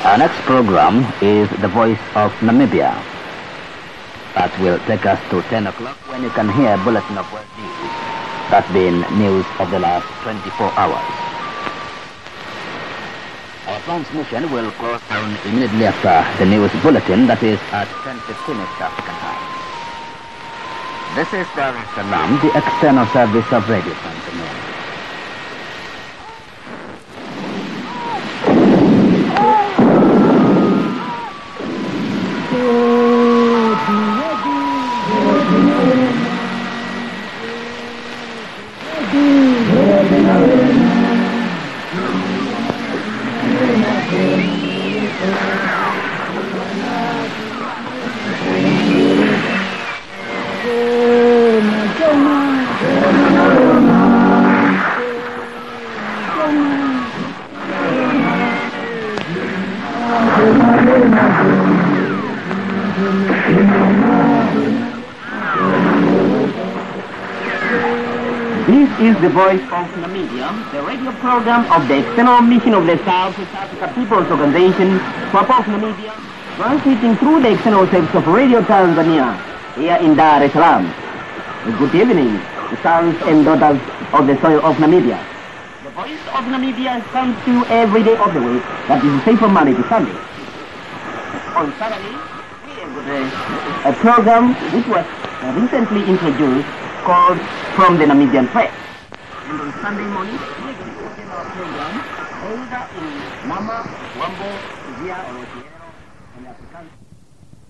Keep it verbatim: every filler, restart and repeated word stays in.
Our next program is The Voice of Namibia. That will take us to ten o'clock when you can hear Bulletin of World News. That's been news of the last twenty-four hours. Our transmission will close down immediately after the news bulletin, that is at ten fifteen East African time. This is Dar es Salaam, the external service of Radio Tanzania. This is the Voice of Namibia, the radio program of the External Mission of the South Africa People's Organization for South Namibia, transmitting through the external service of Radio Tanzania here in Dar es Salaam. Good evening, sons and daughters of the soil of Namibia. The Voice of Namibia comes to you every day of the week, that is say from Monday to Sunday. On Saturday, we have got a, a program which was recently introduced called From the Namibian Press. And on Sunday morning, we are going to have our program either in Nama, Wambo, Zia, or Otiera.